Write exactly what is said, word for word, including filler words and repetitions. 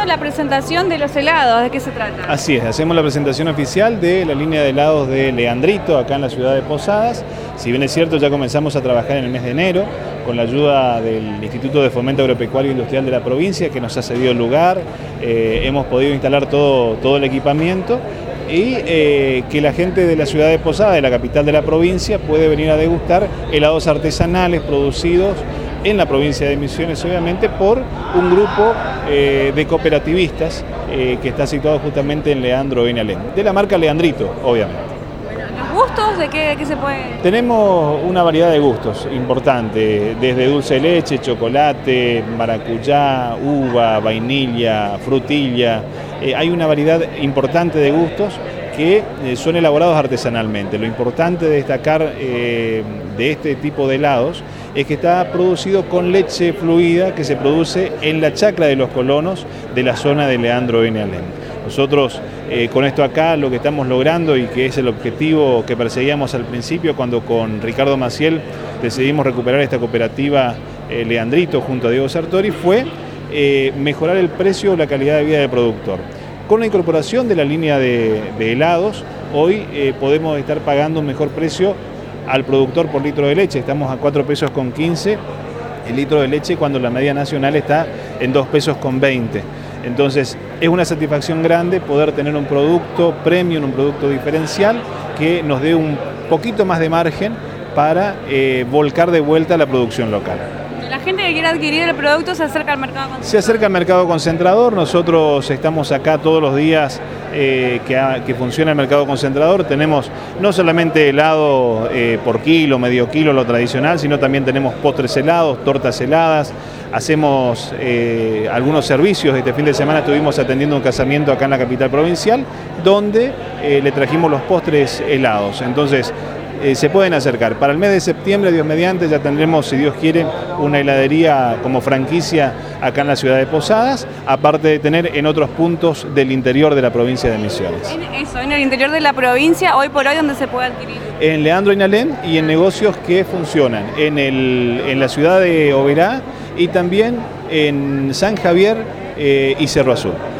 la presentación de los helados, ¿de qué se trata? Así es, hacemos la presentación oficial de la línea de helados de Leandrito, acá en la ciudad de Posadas. Si bien es cierto, ya comenzamos a trabajar en el mes de enero, con la ayuda del Instituto de Fomento Agropecuario e Industrial de la provincia, que nos ha cedido el lugar, eh, hemos podido instalar todo, todo el equipamiento, y eh, que la gente de la ciudad de Posadas, de la capital de la provincia, puede venir a degustar helados artesanales producidos en la provincia de Misiones, obviamente, por un grupo eh, de cooperativistas eh, que está situado justamente en Leandro en Alem, de la marca Leandrito, obviamente. Bueno, ¿los gustos de qué, de qué se puede...? Tenemos una variedad de gustos importante, desde dulce de leche, chocolate, maracuyá, uva, vainilla, frutilla. Eh, hay una variedad importante de gustos que eh, son elaborados artesanalmente. Lo importante de destacar eh, de este tipo de helados es que está producido con leche fluida que se produce en la chacra de los colonos de la zona de Leandro en Alem. Nosotros eh, con esto acá lo que estamos logrando, y que es el objetivo que perseguíamos al principio cuando con Ricardo Maciel decidimos recuperar esta cooperativa eh, Leandrito junto a Diego Sartori, fue eh, mejorar el precio o la calidad de vida del productor. Con la incorporación de la línea de, de helados, hoy eh, podemos estar pagando un mejor precio al productor por litro de leche. Estamos a cuatro pesos con quince el litro de leche, cuando la media nacional está en dos pesos con veinte. Entonces es una satisfacción grande poder tener un producto premium, un producto diferencial que nos dé un poquito más de margen para eh, volcar de vuelta la producción local. La gente que quiera adquirir el producto se acerca al mercado concentrador. Se acerca al mercado concentrador. Nosotros estamos acá todos los días eh, que, que funciona el mercado concentrador. Tenemos no solamente helado eh, por kilo, medio kilo, lo tradicional, sino también tenemos postres helados, tortas heladas. Hacemos eh, algunos servicios. Este fin de semana estuvimos atendiendo un casamiento acá en la capital provincial, donde eh, le trajimos los postres helados. Entonces, Eh, se pueden acercar. Para el mes de septiembre, Dios mediante, ya tendremos, si Dios quiere, una heladería como franquicia acá en la ciudad de Posadas, aparte de tener en otros puntos del interior de la provincia de Misiones. En eso, en el interior de la provincia, hoy por hoy, ¿dónde se puede adquirir? En Leandro en Alem y en negocios que funcionan en, el, en la ciudad de Oberá y también en San Javier eh, y Cerro Azul.